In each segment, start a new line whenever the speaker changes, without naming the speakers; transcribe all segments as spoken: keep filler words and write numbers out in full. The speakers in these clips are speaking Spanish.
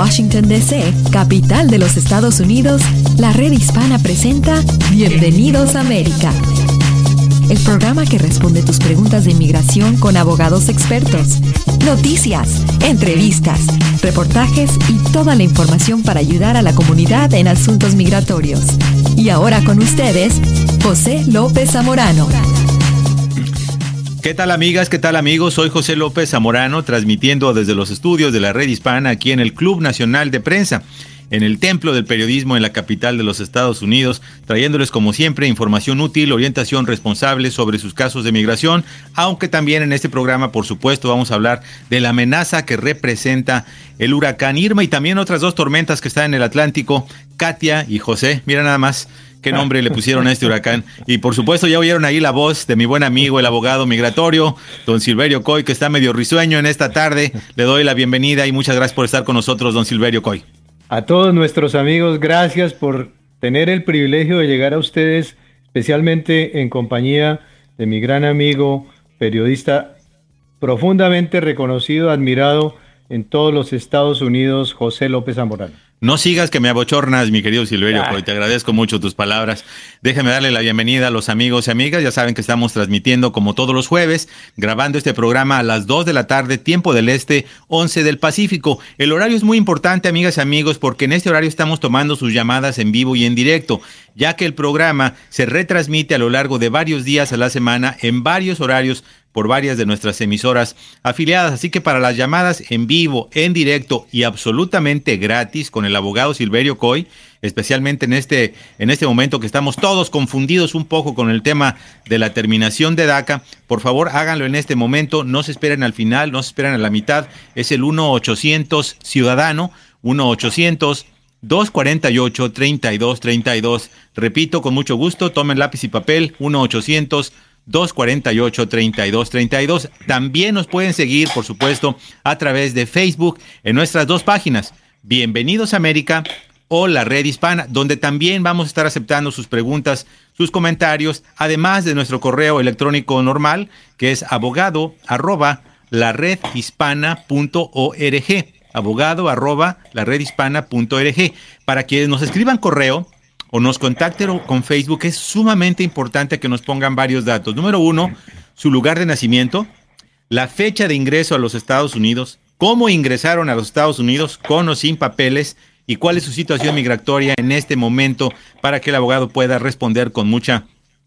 Washington, D C, capital de los Estados Unidos, la Red Hispana presenta Bienvenidos a América, el programa que responde tus preguntas de inmigración con abogados expertos, noticias, entrevistas, reportajes y toda la información para ayudar a la comunidad en asuntos migratorios. Y ahora con ustedes, José López Zamorano.
¿Qué tal, amigas? ¿Qué tal, amigos? Soy José López Zamorano, transmitiendo desde los estudios de la Red Hispana aquí en el Club Nacional de Prensa, en el templo del periodismo en la capital de los Estados Unidos, trayéndoles como siempre información útil, orientación responsable sobre sus casos de migración, aunque también en este programa, por supuesto, vamos a hablar de la amenaza que representa el huracán Irma y también otras dos tormentas que están en el Atlántico, Katia y José. Mira nada más qué nombre le pusieron a este huracán. Y por supuesto ya oyeron ahí la voz de mi buen amigo, el abogado migratorio, don Silverio Coy, que está medio risueño en esta tarde. Le doy la bienvenida y muchas gracias por estar con nosotros, don Silverio Coy.
A todos nuestros amigos, gracias por tener el privilegio de llegar a ustedes, especialmente en compañía de mi gran amigo, periodista profundamente reconocido, admirado en todos los Estados Unidos, José López Zamorano.
No sigas que me abochornas, mi querido Silverio, ah. Te agradezco mucho tus palabras. Déjeme darle la bienvenida a los amigos y amigas. Ya saben que estamos transmitiendo como todos los jueves, grabando este programa a las dos de la tarde, tiempo del este, once del Pacífico. El horario es muy importante, amigas y amigos, porque en este horario estamos tomando sus llamadas en vivo y en directo, ya que el programa se retransmite a lo largo de varios días a la semana en varios horarios por varias de nuestras emisoras afiliadas. Así que para las llamadas en vivo, en directo y absolutamente gratis con el abogado Silverio Coy, especialmente en este, en este momento que estamos todos confundidos un poco con el tema de la terminación de DACA, por favor háganlo en este momento, no se esperen al final, no se esperen a la mitad. Es el uno ochocientos Ciudadano, uno ochocientos dos cuarenta y ocho treinta y dos treinta y dos. Repito, con mucho gusto, tomen lápiz y papel, uno ochocientos dos cuarenta y ocho treinta y dos treinta y dos. También nos pueden seguir, por supuesto, a través de Facebook en nuestras dos páginas, Bienvenidos a América o la Red Hispana, donde también vamos a estar aceptando sus preguntas, sus comentarios, además de nuestro correo electrónico normal, que es abogado arroba la red hispana punto org, abogado arroba la red hispana punto org. Para quienes nos escriban correo o nos contacten con Facebook, es sumamente importante que nos pongan varios datos. Número uno, su lugar de nacimiento, la fecha de ingreso a los Estados Unidos, cómo ingresaron a los Estados Unidos con o sin papeles y cuál es su situación migratoria en este momento para que el abogado pueda responder con mucha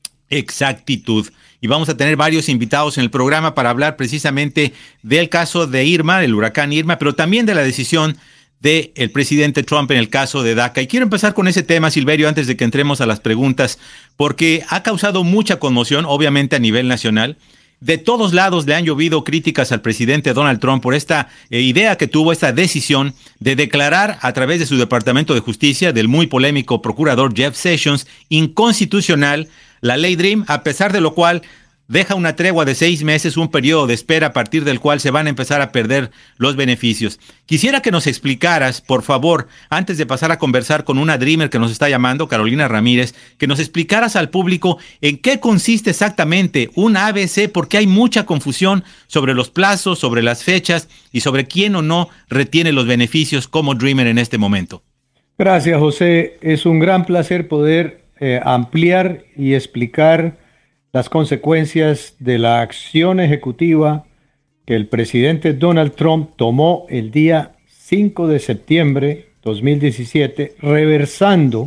exactitud. Y vamos a tener varios invitados en el programa para hablar precisamente del caso de Irma, el huracán Irma, pero también de la decisión del presidente Trump en el caso de DACA. Y quiero empezar con ese tema, Silverio, antes de que entremos a las preguntas, porque ha causado mucha conmoción, obviamente a nivel nacional. De todos lados le han llovido críticas al presidente Donald Trump por esta eh, idea que tuvo, esta decisión de declarar a través de su Departamento de Justicia, del muy polémico procurador Jeff Sessions, inconstitucional la ley DREAM, a pesar de lo cual deja una tregua de seis meses, un periodo de espera a partir del cual se van a empezar a perder los beneficios. Quisiera que nos explicaras, por favor, antes de pasar a conversar con una Dreamer que nos está llamando, Carolina Ramírez, que nos explicaras al público en qué consiste exactamente un A B C, porque hay mucha confusión sobre los plazos, sobre las fechas y sobre quién o no retiene los beneficios como Dreamer en este momento.
Gracias, José. Es un gran placer poder eh, ampliar y explicar las consecuencias de la acción ejecutiva que el presidente Donald Trump tomó el día cinco de septiembre de dos mil diecisiete, reversando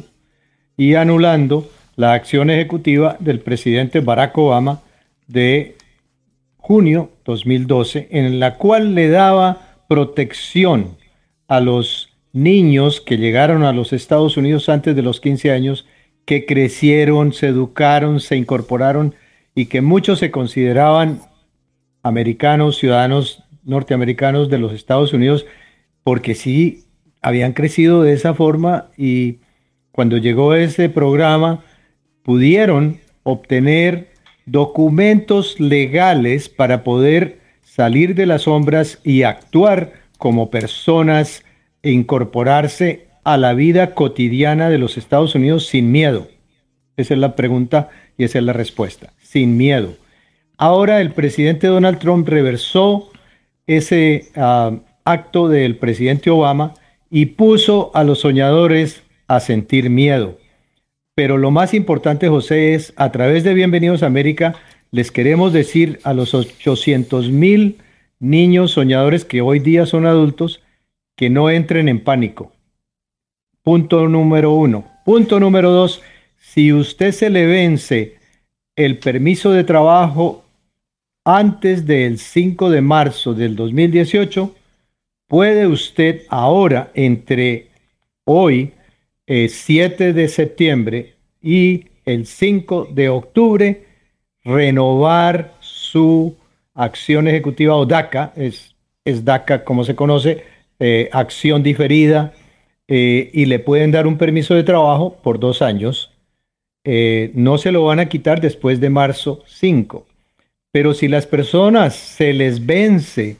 y anulando la acción ejecutiva del presidente Barack Obama de junio de dos mil doce, en la cual le daba protección a los niños que llegaron a los Estados Unidos antes de los quince años, que crecieron, se educaron, se incorporaron y que muchos se consideraban americanos, ciudadanos norteamericanos de los Estados Unidos, porque sí habían crecido de esa forma y cuando llegó ese programa pudieron obtener documentos legales para poder salir de las sombras y actuar como personas e incorporarse a la vida cotidiana de los Estados Unidos sin miedo. Esa es la pregunta y esa es la respuesta, sin miedo. Ahora el presidente Donald Trump reversó ese uh, acto del presidente Obama y puso a los soñadores a sentir miedo. Pero lo más importante, José, es a través de Bienvenidos a América, les queremos decir a los ochocientos mil niños soñadores que hoy día son adultos, que no entren en pánico. Punto número uno. Punto número dos, si usted se le vence el permiso de trabajo antes del cinco de marzo del dos mil dieciocho, puede usted ahora, entre hoy, eh, siete de septiembre y el cinco de octubre, renovar su acción ejecutiva o DACA, es, es DACA como se conoce, eh, acción diferida, eh, y le pueden dar un permiso de trabajo por dos años. Eh, no se lo van a quitar después de marzo cinco. Pero si las personas se les vence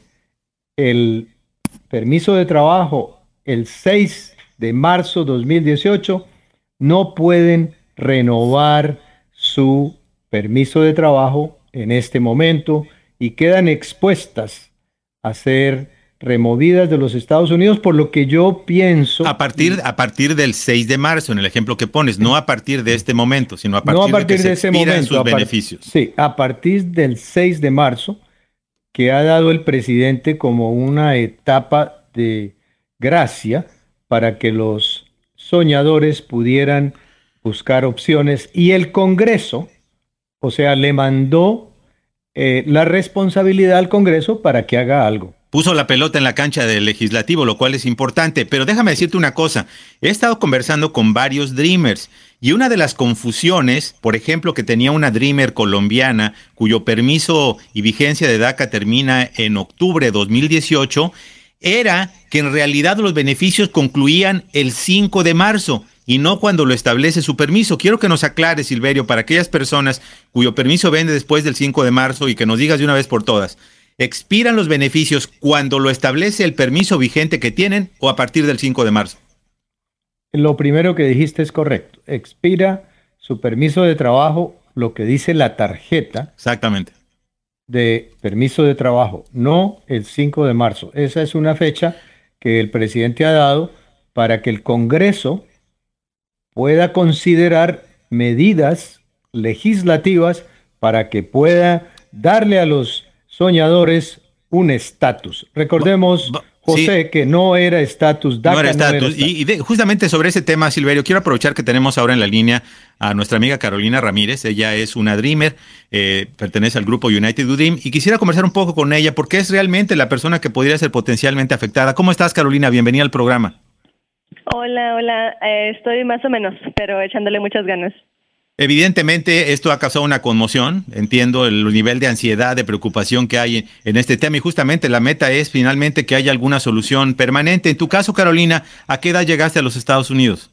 el permiso de trabajo el seis de marzo dos mil dieciocho, no pueden renovar su permiso de trabajo en este momento y quedan expuestas a ser removidas de los Estados Unidos, por lo que yo pienso...
A partir, a partir del seis de marzo, en el ejemplo que pones, no a partir de este momento, sino a partir,
no a partir
de que
de
se
ese momento,
sus beneficios.
Sí, a partir del seis de marzo, que ha dado el presidente como una etapa de gracia para que los soñadores pudieran buscar opciones, y el Congreso, o sea, le mandó eh, la responsabilidad al Congreso para que haga algo.
Puso la pelota en la cancha del legislativo, lo cual es importante. Pero déjame decirte una cosa. He estado conversando con varios Dreamers y una de las confusiones, por ejemplo, que tenía una Dreamer colombiana cuyo permiso y vigencia de DACA termina en octubre de dos mil dieciocho, era que en realidad los beneficios concluían el cinco de marzo y no cuando lo establece su permiso. Quiero que nos aclare, Silverio, para aquellas personas cuyo permiso vende después del cinco de marzo y que nos digas de una vez por todas. ¿Expiran los beneficios cuando lo establece el permiso vigente que tienen o a partir del cinco de marzo?
Lo primero que dijiste es correcto. Expira su permiso de trabajo, lo que dice la tarjeta.
Exactamente.
De permiso de trabajo, no el cinco de marzo. Esa es una fecha que el presidente ha dado para que el Congreso pueda considerar medidas legislativas para que pueda darle a los soñadores un estatus. Recordemos, José, sí, que no era estatus DACA.
No era estatus. No y y de, justamente sobre ese tema, Silverio, quiero aprovechar que tenemos ahora en la línea a nuestra amiga Carolina Ramírez. Ella es una Dreamer, eh, pertenece al grupo United to Dream, y quisiera conversar un poco con ella porque es realmente la persona que podría ser potencialmente afectada. ¿Cómo estás, Carolina? Bienvenida al programa.
Hola, hola. Eh, estoy más o menos, pero echándole muchas ganas.
Evidentemente esto ha causado una conmoción, entiendo el nivel de ansiedad, de preocupación que hay en este tema y justamente la meta es finalmente que haya alguna solución permanente. En tu caso, Carolina, ¿a qué edad llegaste a los Estados Unidos?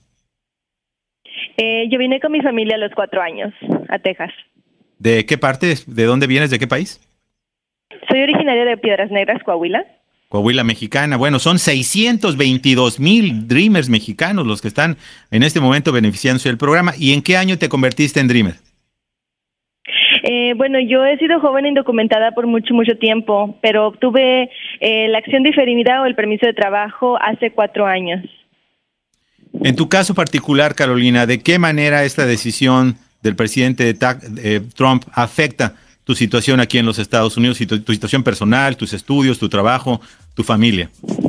Eh, yo vine con mi familia a los cuatro años, a Texas.
¿De qué parte? ¿De dónde vienes? ¿De qué país?
Soy originaria de Piedras Negras, Coahuila.
Coahuila mexicana. Bueno, son seiscientos veintidós mil Dreamers mexicanos los que están en este momento beneficiándose del programa. ¿Y en qué año te convertiste en Dreamer?
Eh, bueno, yo he sido joven indocumentada por mucho, mucho tiempo, pero obtuve eh, la acción diferida o el permiso de trabajo hace cuatro años.
En tu caso particular, Carolina, ¿de qué manera esta decisión del presidente de Ta- eh, Trump afecta tu situación aquí en los Estados Unidos y tu, tu situación personal, tus estudios, tu trabajo, tu familia?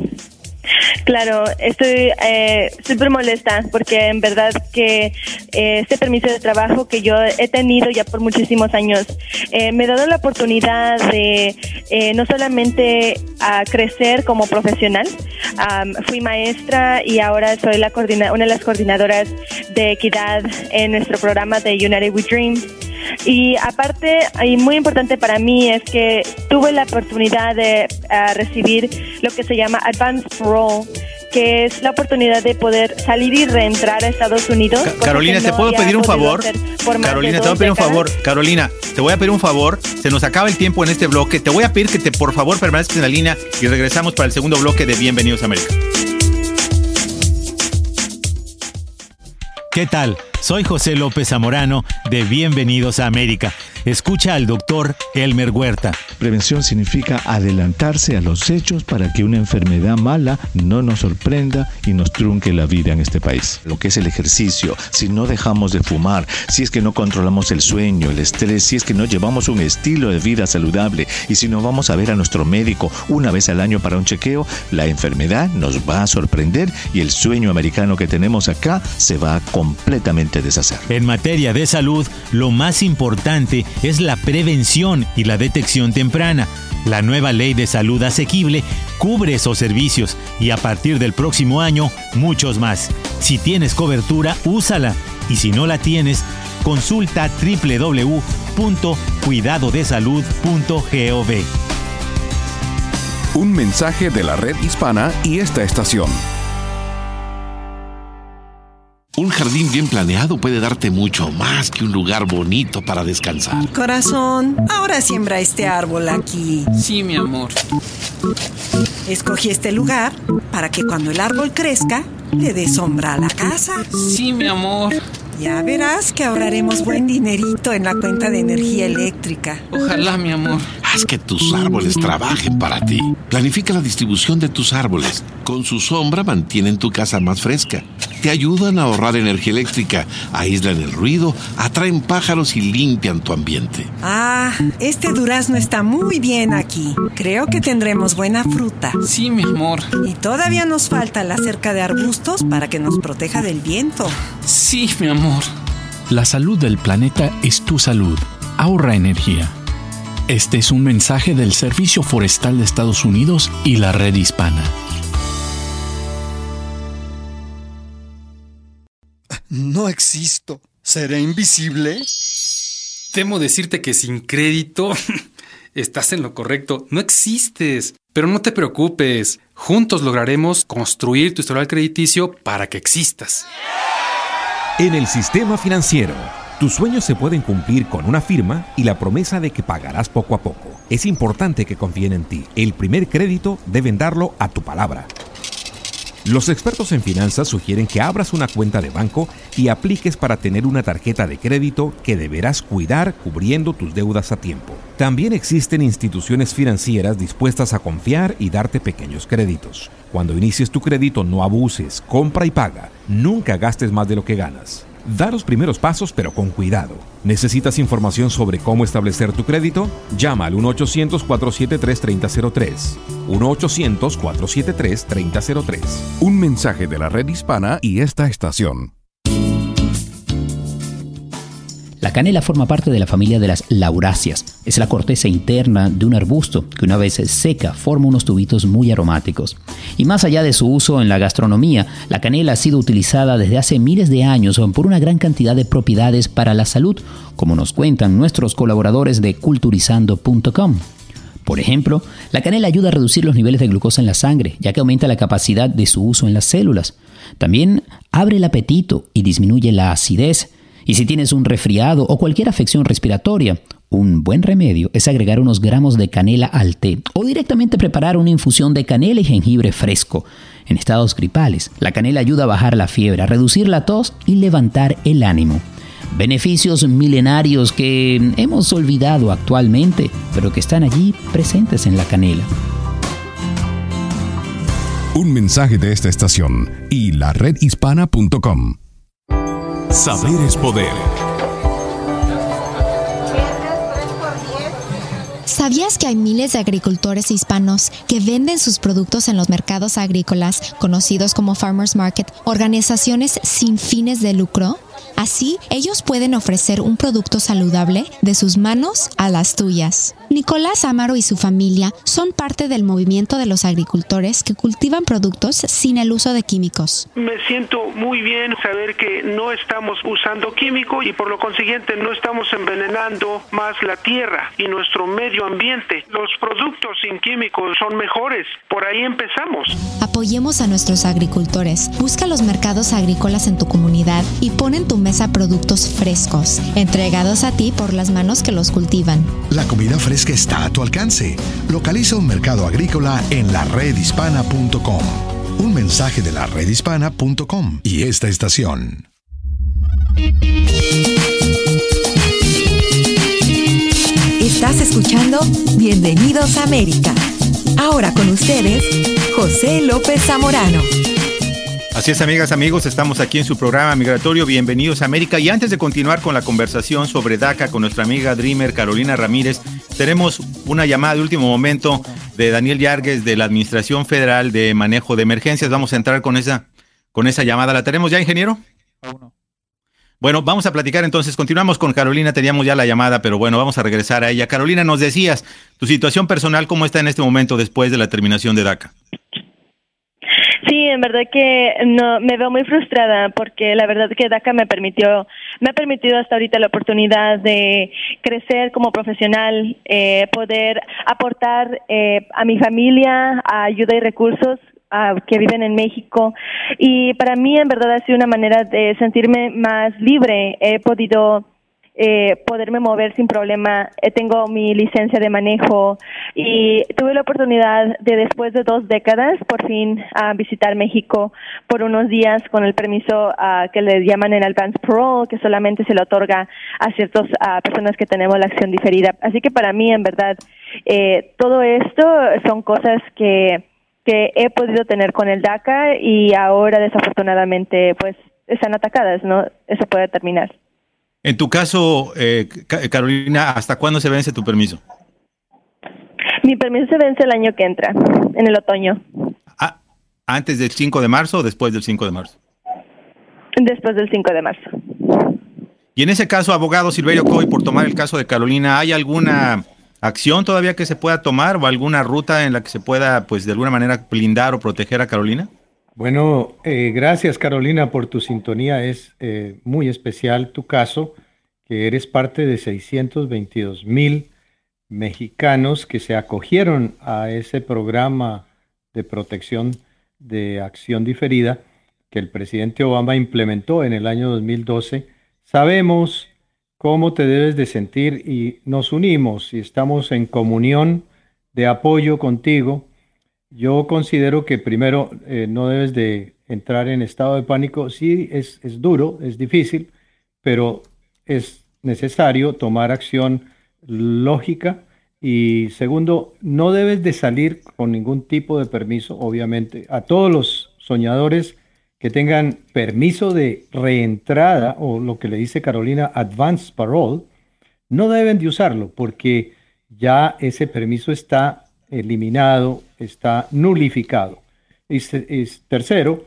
Claro, estoy eh, súper molesta porque en verdad que eh, este permiso de trabajo que yo he tenido ya por muchísimos años eh, me ha dado la oportunidad de eh, no solamente a crecer como profesional, um, fui maestra y ahora soy la coordina- una de las coordinadoras de equidad en nuestro programa de United We Dream. Y aparte, y muy importante para mí, es que tuve la oportunidad de uh, recibir lo que se llama Advanced Parole, que es la oportunidad de poder salir y reentrar a Estados Unidos.
Ca- Carolina, ¿te puedo pedir un favor? Carolina, te voy a pedir un favor. Carolina, te voy a pedir un favor. Se nos acaba el tiempo en este bloque. Te voy a pedir que te, por favor, permanezcas en la línea y regresamos para el segundo bloque de Bienvenidos a América. ¿Qué tal? Soy José López Zamorano de Bienvenidos a América. Escucha al doctor Elmer Huerta
Prevención significa adelantarse a los hechos para que una enfermedad mala no nos sorprenda y nos trunque la vida en este país. Lo que es el ejercicio, si no dejamos de fumar, si es que no controlamos el sueño, el estrés, si es que no llevamos un estilo de vida saludable y si no vamos a ver a nuestro médico una vez al año para un chequeo, la enfermedad nos va a sorprender y el sueño americano que tenemos acá se va a completamente deshacer.
En materia de salud, lo más importante es la prevención y la detección temprana. La nueva Ley de Salud Asequible cubre esos servicios y a partir del próximo año, muchos más. Si tienes cobertura, úsala. Y si no la tienes, consulta doble u doble u doble u punto cuidado de salud punto gov.
Un mensaje de la Red Hispana y esta estación.
Un jardín bien planeado puede darte mucho más que un lugar bonito para descansar.
Corazón, ahora siembra este árbol aquí.
Sí, mi amor.
Escogí este lugar para que cuando el árbol crezca, le dé sombra a la casa.
Sí, mi amor.
Ya verás que ahorraremos buen dinerito en la cuenta de energía eléctrica.
Ojalá, mi amor.
Haz que tus árboles trabajen para ti. Planifica la distribución de tus árboles. Con su sombra mantienen tu casa más fresca. Te ayudan a ahorrar energía eléctrica, aíslan el ruido, atraen pájaros y limpian tu ambiente.
Ah, este durazno está muy bien aquí. Creo que tendremos buena fruta.
Sí, mi amor.
Y todavía nos falta la cerca de arbustos para que nos proteja del viento.
Sí, mi amor.
La salud del planeta es tu salud. Ahorra energía. Este es un mensaje del Servicio Forestal de Estados Unidos y la Red Hispana.
No existo. ¿Seré invisible?
Temo decirte que sin crédito estás en lo correcto. No existes. Pero no te preocupes. Juntos lograremos construir tu historial crediticio para que existas.
En el sistema financiero, tus sueños se pueden cumplir con una firma y la promesa de que pagarás poco a poco. Es importante que confíen en ti. El primer crédito deben darlo a tu palabra. Los expertos en finanzas sugieren que abras una cuenta de banco y apliques para tener una tarjeta de crédito que deberás cuidar cubriendo tus deudas a tiempo. También existen instituciones financieras dispuestas a confiar y darte pequeños créditos. Cuando inicies tu crédito, no abuses, compra y paga. Nunca gastes más de lo que ganas. Da los primeros pasos, pero con cuidado. ¿Necesitas información sobre cómo establecer tu crédito? Llama al uno ochocientos, cuatro siete tres, tres cero cero tres. uno ochocientos, cuatro siete tres, tres cero cero tres.
Un mensaje de la Red Hispana y esta estación.
La canela forma parte de la familia de las lauráceas. Es la corteza interna de un arbusto que una vez seca forma unos tubitos muy aromáticos. Y más allá de su uso en la gastronomía, la canela ha sido utilizada desde hace miles de años por una gran cantidad de propiedades para la salud, como nos cuentan nuestros colaboradores de culturizando punto com. Por ejemplo, la canela ayuda a reducir los niveles de glucosa en la sangre, ya que aumenta la capacidad de su uso en las células. También abre el apetito y disminuye la acidez. Y si tienes un resfriado o cualquier afección respiratoria, un buen remedio es agregar unos gramos de canela al té o directamente preparar una infusión de canela y jengibre fresco. En estados gripales, la canela ayuda a bajar la fiebre, a reducir la tos y levantar el ánimo. Beneficios milenarios que hemos olvidado actualmente, pero que están allí presentes en la canela.
Un mensaje de esta estación y la red hispana punto com. Saber es poder.
¿Sabías que hay miles de agricultores hispanos que venden sus productos en los mercados agrícolas, conocidos como Farmers Market, organizaciones sin fines de lucro? Así, ellos pueden ofrecer un producto saludable de sus manos a las tuyas. Nicolás Amaro y su familia son parte del movimiento de los agricultores que cultivan productos sin el uso de químicos.
Me siento muy bien saber que no estamos usando químicos y por lo consiguiente no estamos envenenando más la tierra y nuestro medio ambiente. Los productos sin químicos son mejores. Por ahí empezamos.
Apoyemos a nuestros agricultores. Busca los mercados agrícolas en tu comunidad y pon en tu mesa productos frescos, entregados a ti por las manos que los cultivan.
La comida fresca está a tu alcance. Localiza un mercado agrícola en la red hispana punto com. Un mensaje de la red hispana punto com y esta estación.
Estás escuchando Bienvenidos a América. Ahora con ustedes, José López Zamorano.
Así es, amigas, amigos, estamos aquí en su programa migratorio Bienvenidos a América. Y antes de continuar con la conversación sobre DACA con nuestra amiga Dreamer Carolina Ramírez, tenemos una llamada de último momento de Daniel Yargues de la Administración Federal de Manejo de Emergencias. Vamos a entrar con esa, con esa llamada. ¿La tenemos ya, ingeniero?
No.
Bueno, vamos a platicar entonces. Continuamos con Carolina. Teníamos ya la llamada, pero bueno, vamos a regresar a ella. Carolina, nos decías, tu situación personal, ¿cómo está en este momento después de la terminación de DACA?
Sí, en verdad que no me veo muy frustrada porque la verdad que DACA me permitió, me ha permitido hasta ahorita la oportunidad de crecer como profesional, eh, poder aportar eh, a mi familia, a ayuda y recursos a, que viven en México, y para mí en verdad ha sido una manera de sentirme más libre. He podido Eh, poderme mover sin problema. Eh, tengo mi licencia de manejo y tuve la oportunidad de, después de dos décadas, por fin uh, visitar México por unos días con el permiso uh, que le llaman el advance parole, que solamente se le otorga a ciertas uh, personas que tenemos la acción diferida. Así que para mí, en verdad, eh, todo esto son cosas que, que he podido tener con el DACA y ahora desafortunadamente pues están atacadas, ¿no? Eso puede terminar.
En tu caso, eh, Carolina, ¿hasta cuándo se vence tu permiso?
Mi permiso se vence el año que entra, en el otoño.
Ah, ¿antes del cinco de marzo o después del cinco de marzo?
Después del cinco de marzo.
Y en ese caso, abogado Silverio Coy, por tomar el caso de Carolina, ¿hay alguna acción todavía que se pueda tomar o alguna ruta en la que se pueda, pues, de alguna manera blindar o proteger a Carolina?
Bueno, eh, gracias Carolina por tu sintonía. Es eh, muy especial tu caso, que eres parte de seiscientos veintidós mil mexicanos que se acogieron a ese programa de protección de acción diferida que el presidente Obama implementó en el año dos mil doce. Sabemos cómo te debes de sentir y nos unimos y estamos en comunión de apoyo contigo. Yo considero que primero eh, no debes de entrar en estado de pánico. Sí, es, es duro, es difícil, pero es necesario tomar acción lógica. Y segundo, no debes de salir con ningún tipo de permiso, obviamente. A todos los soñadores que tengan permiso de reentrada, o lo que le dice Carolina, advance parole, no deben de usarlo porque ya ese permiso está eliminado, está nulificado. Y, y tercero,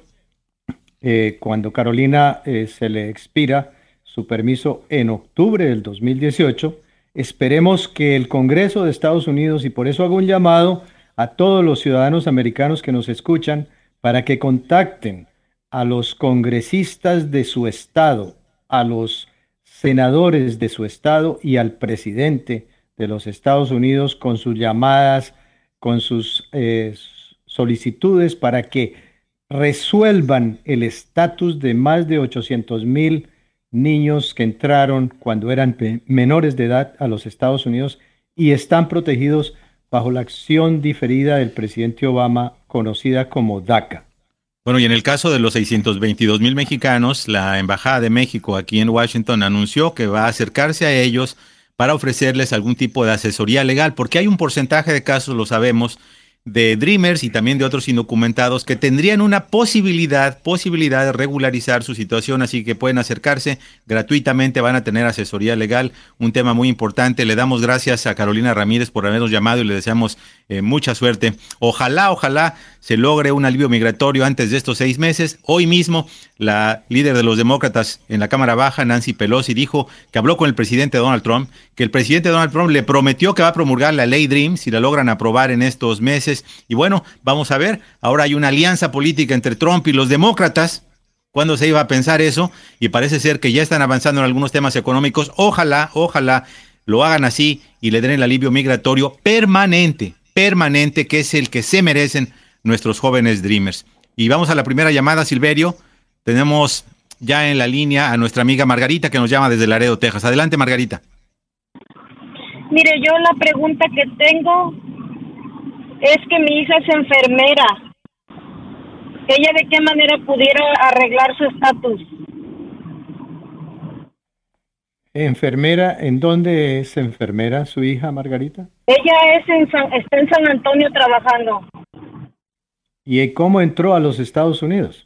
eh, cuando Carolina eh, se le expira su permiso en octubre del dos mil dieciocho, esperemos que el Congreso de Estados Unidos, y por eso hago un llamado a todos los ciudadanos americanos que nos escuchan, para que contacten a los congresistas de su estado, a los senadores de su estado y al presidente de los Estados Unidos con sus llamadas, con sus eh, solicitudes para que resuelvan el estatus de más de ochocientos mil niños que entraron cuando eran menores de edad a los Estados Unidos y están protegidos bajo la acción diferida del presidente Obama, conocida como DACA.
Bueno, y en el caso de los seiscientos veintidós mil mexicanos, la Embajada de México aquí en Washington anunció que va a acercarse a ellos para ofrecerles algún tipo de asesoría legal, porque hay un porcentaje de casos, lo sabemos, de Dreamers y también de otros indocumentados que tendrían una posibilidad, posibilidad de regularizar su situación, así que pueden acercarse gratuitamente, van a tener asesoría legal, un tema muy importante. Le damos gracias a Carolina Ramírez por habernos llamado y le deseamos eh, mucha suerte. Ojalá, ojalá se logre un alivio migratorio antes de estos seis meses. Hoy mismo, la líder de los demócratas en la Cámara Baja, Nancy Pelosi, dijo que habló con el presidente Donald Trump, que el presidente Donald Trump le prometió que va a promulgar la ley DREAM si la logran aprobar en estos meses. Y bueno, vamos a ver, ahora hay una alianza política entre Trump y los demócratas. ¿Cuándo se iba a pensar eso? Y parece ser que ya están avanzando en algunos temas económicos. Ojalá, ojalá lo hagan así y le den el alivio migratorio permanente, permanente, que es el que se merecen nuestros jóvenes Dreamers. Y vamos a la primera llamada, Silverio. Tenemos ya en la línea a nuestra amiga Margarita, que nos llama desde Laredo, Texas. Adelante, Margarita.
Mire, yo la pregunta que tengo es que mi hija es enfermera. ¿Ella de qué manera pudiera arreglar su estatus?
Enfermera, ¿en dónde es enfermera su hija Margarita?
Ella es en San, está en San Antonio trabajando.
¿Y cómo entró a los Estados Unidos?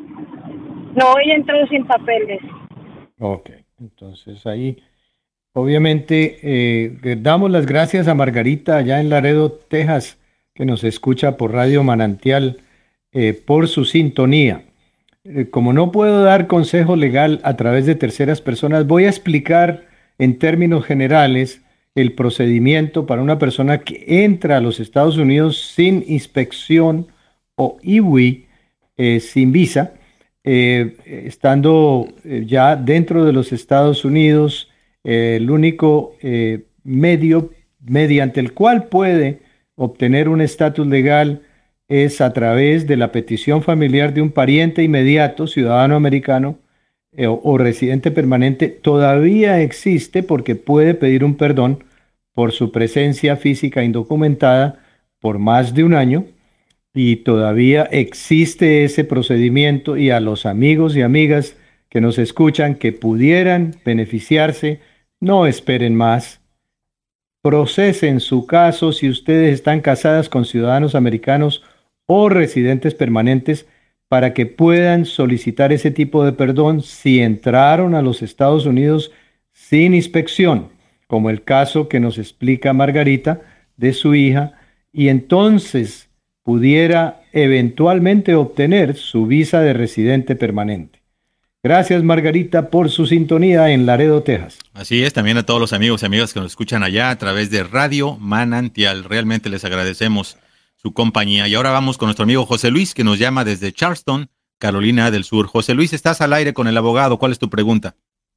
No, ella entró sin papeles.
Ok, entonces ahí, obviamente, eh, damos las gracias a Margarita allá en Laredo, Texas, que nos escucha por Radio Manantial, eh, por su sintonía. Eh, como no puedo dar consejo legal a través de terceras personas, voy a explicar en términos generales el procedimiento para una persona que entra a los Estados Unidos sin inspección o I W I, eh, sin visa, eh, estando eh, ya dentro de los Estados Unidos, eh, el único eh, medio mediante el cual puede obtener un estatus legal es a través de la petición familiar de un pariente inmediato, ciudadano americano eh, o, o residente permanente. Todavía existe porque puede pedir un perdón por su presencia física indocumentada por más de un año, y todavía existe ese procedimiento, y a los amigos y amigas que nos escuchan que pudieran beneficiarse, no esperen más. Procesen su caso si ustedes están casadas con ciudadanos americanos o residentes permanentes para que puedan solicitar ese tipo de perdón si entraron a los Estados Unidos sin inspección, como el caso que nos explica Margarita de su hija, y entonces pudiera eventualmente obtener su visa de residente permanente. Gracias, Margarita, por su sintonía en Laredo, Texas.
Así es, también a todos los amigos y amigas que nos escuchan allá a través de Radio Manantial. Realmente les agradecemos su compañía. Y ahora vamos con nuestro amigo José Luis, que nos llama desde Charleston, Carolina del Sur. José Luis, estás al aire con el abogado. ¿Cuál es tu pregunta?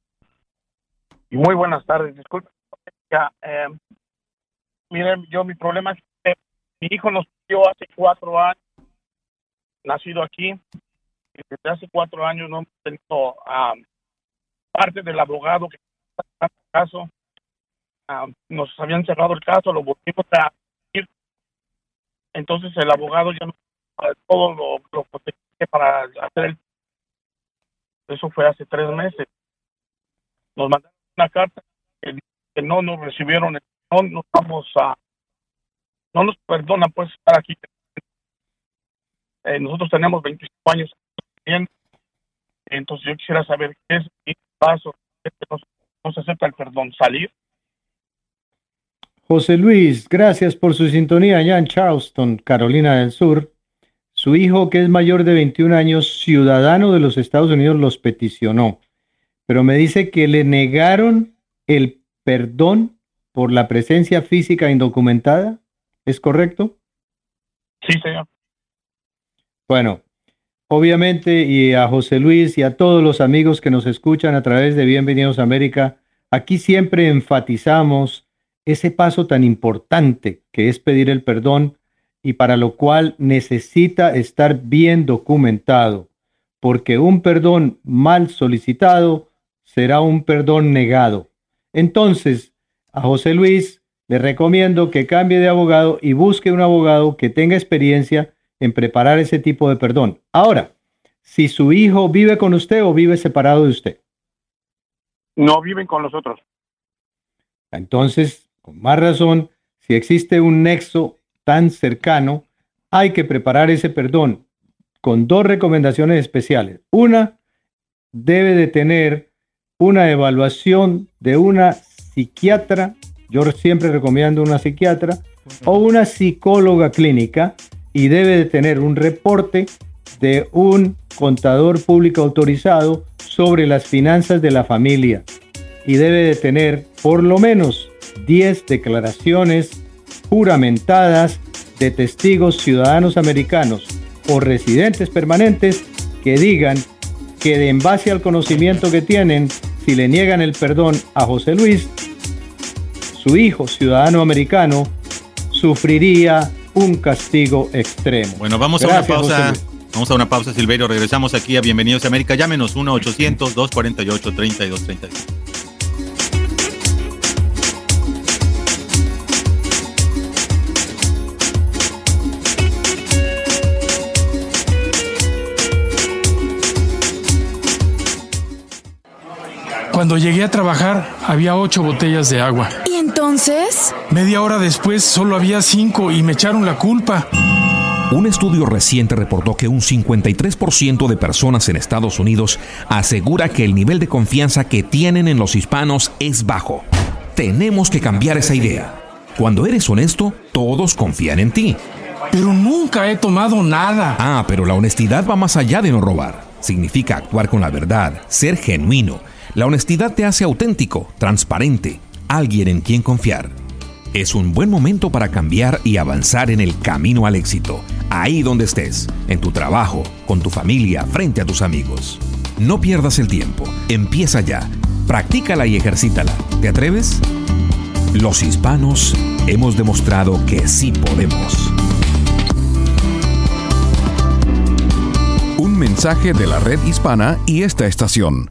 Muy buenas tardes. Disculpe. Ya, eh, miren, yo mi problema es que mi hijo nos dio hace cuatro años, nacido aquí, y desde hace cuatro años no hemos tenido um, parte del abogado que está en el caso. Um, nos habían cerrado el caso, lo volvimos a ir. Entonces el abogado ya no todo lo, lo protege para hacer el... Eso fue hace tres meses. Nos mandaron una carta que, que no nos recibieron, no nos vamos a... No nos perdonan pues estar aquí. Eh, nosotros tenemos veinticinco años. Entonces yo quisiera saber qué es el paso, que no, no se acepta el perdón, salir.
José Luis, gracias por su sintonía allá en Charleston, Carolina del Sur. Su hijo, que es mayor de veintiún años, ciudadano de los Estados Unidos, los peticionó, pero me dice que le negaron el perdón por la presencia física indocumentada. ¿Es correcto?
Sí, señor.
Bueno, obviamente, y a José Luis y a todos los amigos que nos escuchan a través de Bienvenidos a América, aquí siempre enfatizamos ese paso tan importante que es pedir el perdón, y para lo cual necesita estar bien documentado, porque un perdón mal solicitado será un perdón negado. Entonces, a José Luis le recomiendo que cambie de abogado y busque un abogado que tenga experiencia en preparar ese tipo de perdón. Ahora, si su hijo vive con usted o vive separado de usted.
No viven con nosotros.
Entonces, con más razón, si existe un nexo tan cercano, hay que preparar ese perdón con dos recomendaciones especiales. Una, debe de tener una evaluación de una psiquiatra, yo siempre recomiendo una psiquiatra, o una psicóloga clínica, y debe de tener un reporte de un contador público autorizado sobre las finanzas de la familia, y debe de tener por lo menos diez declaraciones juramentadas de testigos ciudadanos americanos o residentes permanentes que digan que, de en base al conocimiento que tienen, si le niegan el perdón a José Luis, su hijo ciudadano americano sufriría un castigo extremo.
Bueno, vamos Gracias, a una pausa. Vamos a una pausa, Silverio. Regresamos aquí a Bienvenidos a América. Llámenos uno ochocientos, dos cuatro ocho, tres dos tres dos.
Cuando llegué a trabajar, había ocho botellas de agua.
¿Y entonces?
Media hora después, solo había cinco y me echaron la culpa.
Un estudio reciente reportó que un cincuenta y tres por ciento de personas en Estados Unidos asegura que el nivel de confianza que tienen en los hispanos es bajo. Tenemos que cambiar esa idea. Cuando eres honesto, todos confían en ti.
Pero nunca he tomado nada.
Ah, pero la honestidad va más allá de no robar. Significa actuar con la verdad, ser genuino. La honestidad te hace auténtico, transparente, alguien en quien confiar. Es un buen momento para cambiar y avanzar en el camino al éxito. Ahí donde estés, en tu trabajo, con tu familia, frente a tus amigos. No pierdas el tiempo. Empieza ya. Practícala y ejercítala. ¿Te atreves? Los hispanos hemos demostrado que sí podemos.
Un mensaje de la Red Hispana y esta estación.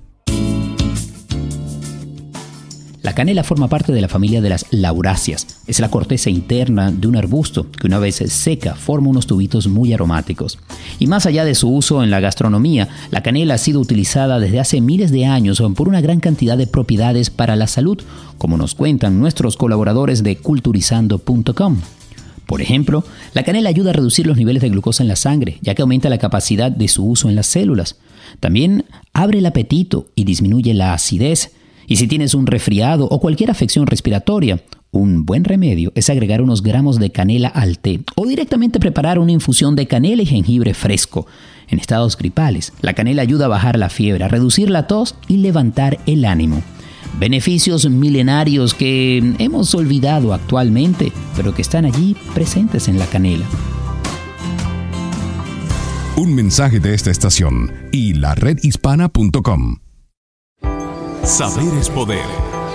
La canela forma parte de la familia de las lauráceas. Es la corteza interna de un arbusto que una vez seca forma unos tubitos muy aromáticos. Y más allá de su uso en la gastronomía, la canela ha sido utilizada desde hace miles de años por una gran cantidad de propiedades para la salud, como nos cuentan nuestros colaboradores de culturizando punto com. Por ejemplo, la canela ayuda a reducir los niveles de glucosa en la sangre, ya que aumenta la capacidad de su uso en las células. También abre el apetito y disminuye la acidez. Y si tienes un resfriado o cualquier afección respiratoria, un buen remedio es agregar unos gramos de canela al té o directamente preparar una infusión de canela y jengibre fresco. En estados gripales, la canela ayuda a bajar la fiebre, a reducir la tos y levantar el ánimo. Beneficios milenarios que hemos olvidado actualmente, pero que están allí presentes en la canela.
Un mensaje de esta estación y la red hispana punto com. Saber es poder.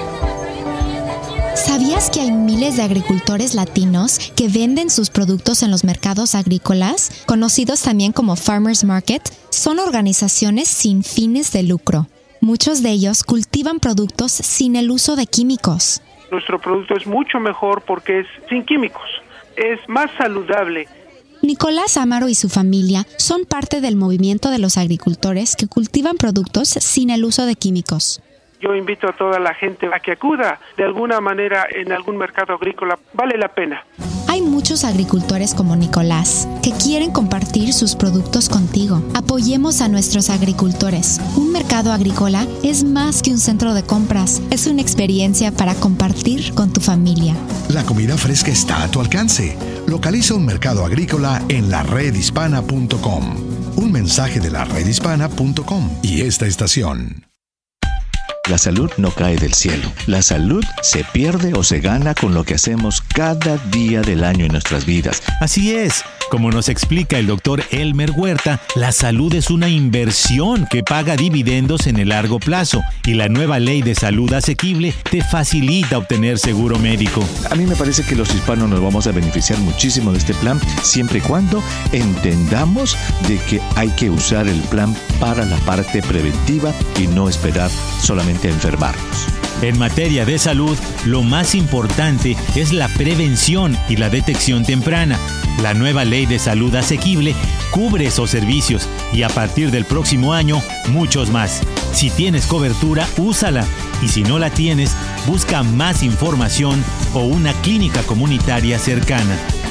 ¿Sabías que hay miles de agricultores latinos que venden sus productos en los mercados agrícolas, conocidos también como Farmers Market? Son organizaciones sin fines de lucro. Muchos de ellos cultivan productos sin el uso de químicos.
Nuestro producto es mucho mejor porque es sin químicos, es más saludable.
Nicolás Amaro y su familia son parte del movimiento de los agricultores que cultivan productos sin el uso de químicos.
Yo invito a toda la gente a que acuda de alguna manera en algún mercado agrícola. Vale la pena.
Hay muchos agricultores como Nicolás que quieren compartir sus productos contigo. Apoyemos a nuestros agricultores. Un mercado agrícola es más que un centro de compras. Es una experiencia para compartir con tu familia.
La comida fresca está a tu alcance. Localiza un mercado agrícola en la red hispana punto com. Un mensaje de la red hispana punto com y esta estación.
La salud no cae del cielo. La salud se pierde o se gana con lo que hacemos cada día del año en nuestras vidas.
Así es. Como nos explica el doctor Elmer Huerta, la salud es una inversión que paga dividendos en el largo plazo y la nueva ley de salud asequible te facilita obtener seguro médico.
A mí me parece que los hispanos nos vamos a beneficiar muchísimo de este plan siempre y cuando entendamos de que hay que usar el plan para la parte preventiva y no esperar solamente a enfermarnos.
En materia de salud, lo más importante es la prevención y la detección temprana. La nueva ley de salud asequible cubre esos servicios y a partir del próximo año, muchos más. Si tienes cobertura, úsala. Y si no la tienes, busca más información o una clínica comunitaria cercana.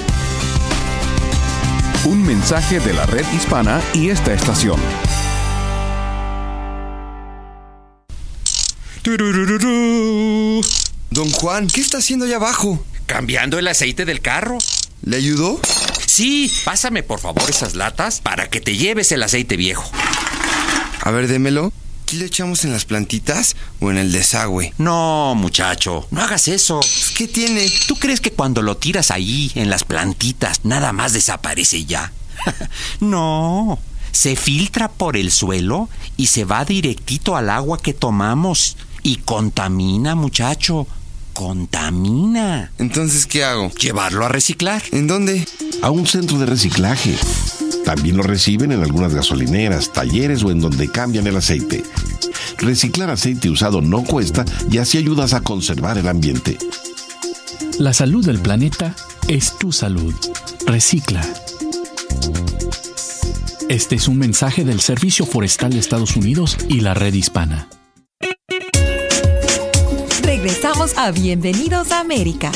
Un mensaje de la red hispana y esta estación.
Don Juan, ¿qué está haciendo allá abajo?
Cambiando el aceite del carro.
¿Le ayudó?
Sí, pásame por favor esas latas para que te lleves el aceite viejo.
A ver, démelo. ¿Qué le echamos en las plantitas o en el desagüe?
No, muchacho, no hagas eso.
¿Qué tiene?
¿Tú crees que cuando lo tiras ahí, en las plantitas, nada más desaparece ya? No, se filtra por el suelo y se va directito al agua que tomamos. Y contamina, muchacho. Contamina.
Entonces, ¿qué hago?
Llevarlo a reciclar.
¿En dónde?
A un centro de reciclaje. También lo reciben en algunas gasolineras, talleres o en donde cambian el aceite. Reciclar aceite usado no cuesta y así ayudas a conservar el ambiente.
La salud del planeta es tu salud. Recicla. Este es un mensaje del Servicio Forestal de Estados Unidos y la Red Hispana.
regresamos a Bienvenidos a América.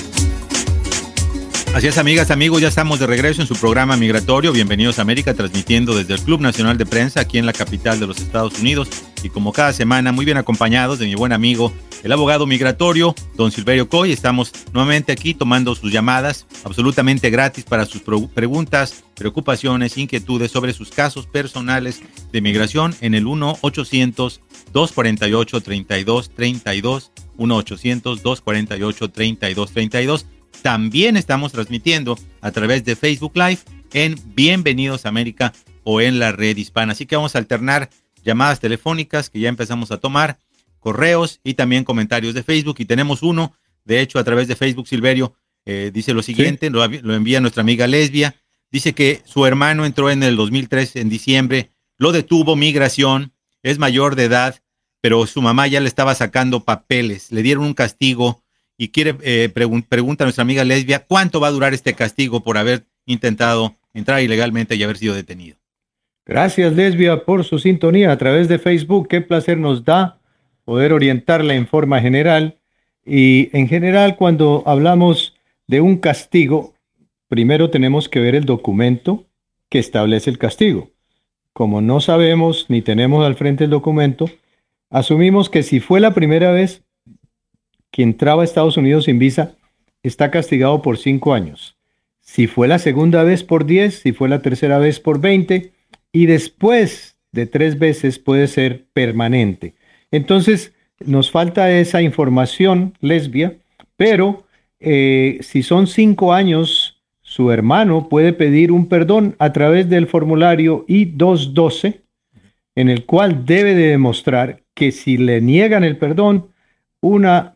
Así es, amigas, amigos, ya estamos de regreso en su programa migratorio. Bienvenidos a América, transmitiendo desde el Club Nacional de Prensa aquí en la capital de los Estados Unidos. Y como cada semana, muy bien acompañados de mi buen amigo, el abogado migratorio, don Silverio Coy. Estamos nuevamente aquí tomando sus llamadas absolutamente gratis para sus preguntas, preocupaciones, inquietudes sobre sus casos personales de migración en el uno ochocientos, dos cuarenta y ocho, treinta y dos treinta y dos, uno ochocientos, dos cuarenta y ocho, treinta y dos treinta y dos. También estamos transmitiendo a través de Facebook Live en Bienvenidos a América o en la red hispana. Así que vamos a alternar llamadas telefónicas que ya empezamos a tomar, correos y también comentarios de Facebook. Y tenemos uno, de hecho, a través de Facebook, Silverio, eh, dice lo siguiente, sí. lo, lo envía nuestra amiga Lesbia. Dice que su hermano entró en el dos mil tres, en diciembre, lo detuvo migración, es mayor de edad, pero su mamá ya le estaba sacando papeles, le dieron un castigo. Y quiere eh, pregun- pregunta a nuestra amiga Lesbia, ¿cuánto va a durar este castigo por haber intentado entrar ilegalmente y haber sido detenido?
Gracias, Lesbia, por su sintonía a través de Facebook. Qué placer nos da poder orientarla en forma general. Y en general, cuando hablamos de un castigo, primero tenemos que ver el documento que establece el castigo. Como no sabemos ni tenemos al frente el documento, asumimos que si fue la primera vez que entraba a Estados Unidos sin visa, está castigado por cinco años. Si fue la segunda vez, por diez, si fue la tercera vez, por veinte, y después de tres veces puede ser permanente. Entonces, nos falta esa información, Lesbia, pero eh, si son cinco años, su hermano puede pedir un perdón a través del formulario I doscientos doce, en el cual debe de demostrar que si le niegan el perdón, una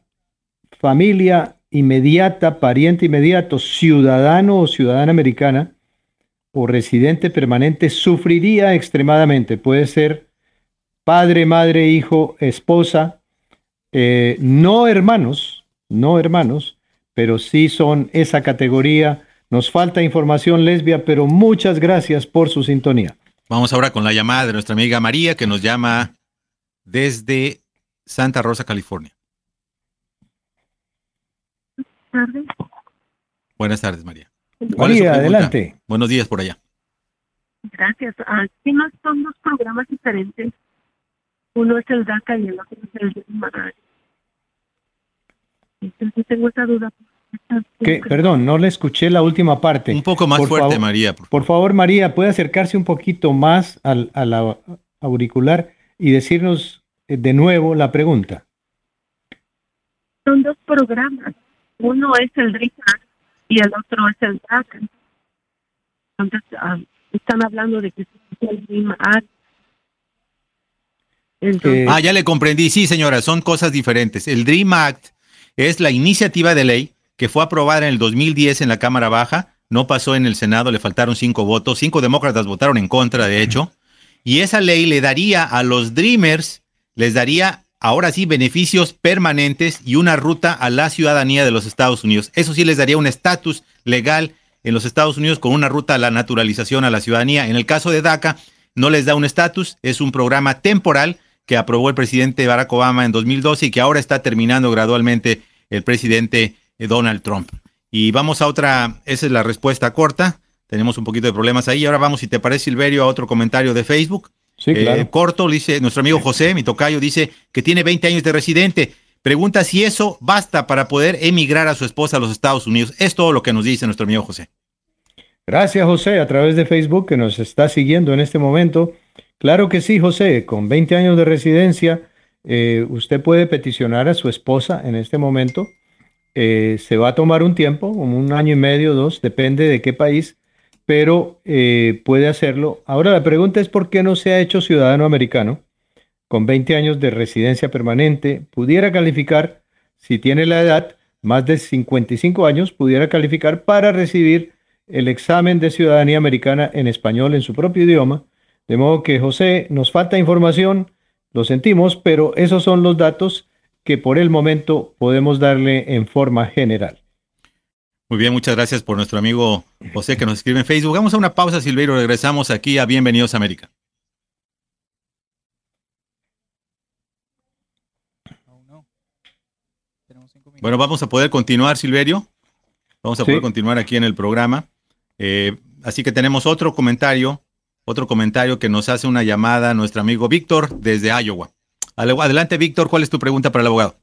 familia inmediata, pariente inmediato, ciudadano o ciudadana americana o residente permanente sufriría extremadamente. Puede ser padre, madre, hijo, esposa, eh, no hermanos, no hermanos, pero sí son esa categoría. Nos falta información, Lesbia, pero muchas gracias por su sintonía.
Vamos ahora con la llamada de nuestra amiga María, que nos llama desde Santa Rosa, California.
Tardes.
Buenas tardes, María.
María, adelante.
Buenos días por allá.
Gracias. Aquí no son dos programas diferentes. Uno es el DACA y el otro es el DRIMA. Entonces tengo esa duda.
¿Qué? Perdón, no le escuché la última parte.
Un poco más por fuerte, favor, María. Por...
por favor, María, ¿puede acercarse un poquito más al, a la auricular y decirnos de nuevo la pregunta?
Son dos programas. Uno es el DRIMA y el otro es el DACA. Entonces, uh, están hablando de que es el DRIMA.
Entonces, ah, ya le comprendí. Sí, señora, son cosas diferentes. El DREAM Act es la iniciativa de ley que fue aprobada en el dos mil diez en la Cámara Baja, no pasó en el Senado, le faltaron cinco votos, cinco demócratas votaron en contra, de hecho, y esa ley le daría a los Dreamers, les daría ahora sí beneficios permanentes y una ruta a la ciudadanía de los Estados Unidos. Eso sí les daría un estatus legal en los Estados Unidos con una ruta a la naturalización a la ciudadanía. En el caso de DACA, no les da un estatus, es un programa temporal que aprobó el presidente Barack Obama en dos mil doce y que ahora está terminando gradualmente el presidente Donald Trump. Y vamos a otra, esa es la respuesta corta, tenemos un poquito de problemas ahí. Ahora vamos, si te parece, Silverio, a otro comentario de Facebook.
Sí, claro.
Eh, corto, dice nuestro amigo José, mi tocayo, dice que tiene veinte años de residente. Pregunta si eso basta para poder emigrar a su esposa a los Estados Unidos. Es todo lo que nos dice nuestro amigo José.
Gracias, José, a través de Facebook, que nos está siguiendo en este momento. Claro que sí, José, con veinte años de residencia, eh, usted puede peticionar a su esposa en este momento. Eh, se va a tomar un tiempo, como un año y medio, dos, depende de qué país, pero eh, puede hacerlo. Ahora la pregunta es por qué no se ha hecho ciudadano americano con veinte años de residencia permanente. Pudiera calificar, si tiene la edad, más de cincuenta y cinco años, pudiera calificar para recibir el examen de ciudadanía americana en español en su propio idioma. De modo que, José, nos falta información, lo sentimos, pero esos son los datos que por el momento podemos darle en forma general.
Muy bien, muchas gracias por nuestro amigo José que nos escribe en Facebook. Vamos a una pausa, Silverio, regresamos aquí a Bienvenidos a América. Bueno, vamos a poder continuar, Silverio. Vamos a
Sí.
poder continuar aquí en el programa. Eh, así que tenemos otro comentario, otro comentario que nos hace una llamada nuestro amigo Víctor desde Iowa. Ale- Adelante, Víctor, ¿cuál es tu pregunta para el abogado?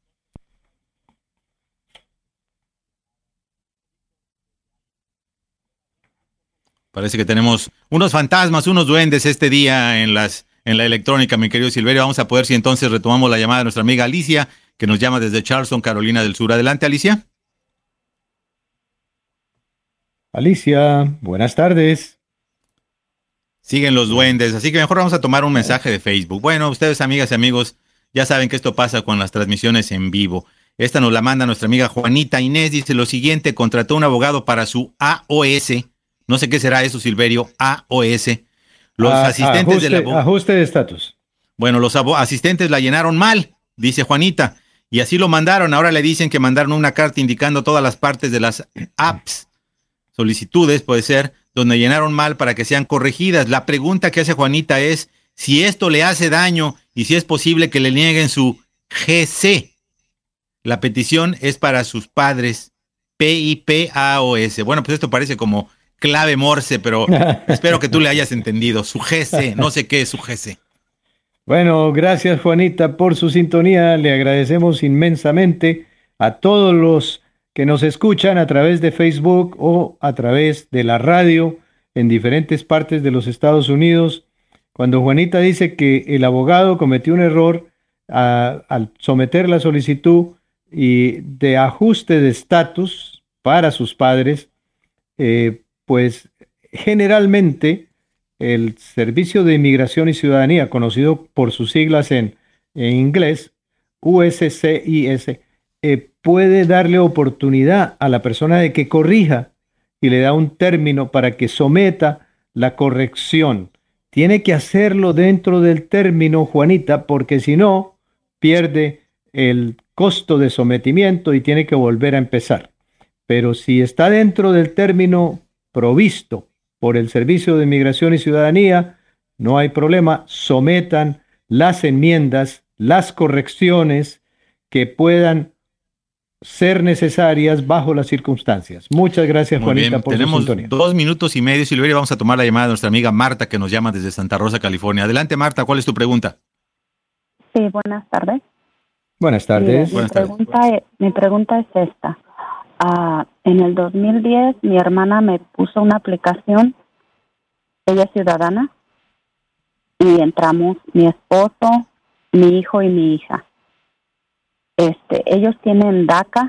Parece que tenemos unos fantasmas, unos duendes este día en las en la electrónica, mi querido Silverio. Vamos a poder si entonces retomamos la llamada de nuestra amiga Alicia, que nos llama desde Charleston, Carolina del Sur. Adelante, Alicia.
Alicia, buenas tardes.
Siguen los duendes, así que mejor vamos a tomar un mensaje de Facebook. Bueno, ustedes, amigas y amigos, ya saben que esto pasa con las transmisiones en vivo. Esta nos la manda nuestra amiga Juanita Inés. Dice lo siguiente: contrató un abogado para su A O S. No sé qué será eso, Silverio, A O S. Los
A-
asistentes
ajuste,
de la...
ajuste de estatus.
Bueno, los abo- asistentes la llenaron mal, dice Juanita, y así lo mandaron. Ahora le dicen que mandaron una carta indicando todas las partes de las apps, solicitudes, puede ser, donde llenaron mal para que sean corregidas. La pregunta que hace Juanita es si esto le hace daño y si es posible que le nieguen su G C. La petición es para sus padres, P I P A O S. Bueno, pues esto parece como clave Morse, pero espero que tú le hayas entendido. Su G C, no sé qué es su G C.
Bueno, gracias Juanita por su sintonía. Le agradecemos inmensamente a todos los que nos escuchan a través de Facebook o a través de la radio en diferentes partes de los Estados Unidos. Cuando Juanita dice que el abogado cometió un error a- al someter la solicitud y de ajuste de estatus para sus padres, eh, pues generalmente el Servicio de Inmigración y Ciudadanía, conocido por sus siglas en, en inglés, U S C I S, eh, puede darle oportunidad a la persona de que corrija y le da un término para que someta la corrección. Tiene que hacerlo dentro del término, Juanita, porque si no, pierde el costo de sometimiento y tiene que volver a empezar. Pero si está dentro del término provisto por el Servicio de Inmigración y Ciudadanía, no hay problema, sometan las enmiendas, las correcciones que puedan ser necesarias bajo las circunstancias. Muchas gracias,
Muy
Juanita,
bien,
por su
tenemos
sintonía.
dos minutos y medio, Silverio. Vamos a tomar la llamada de nuestra amiga Marta, que nos llama desde Santa Rosa, California. Adelante, Marta, ¿cuál es tu pregunta?
Sí, buenas tardes.
Buenas
Sí,
tardes.
mi, pregunta es, mi pregunta es esta. Ah, en el dos mil diez mi hermana me puso una aplicación, ella es ciudadana, y entramos mi esposo, mi hijo y mi hija. Este, ellos tienen DACA,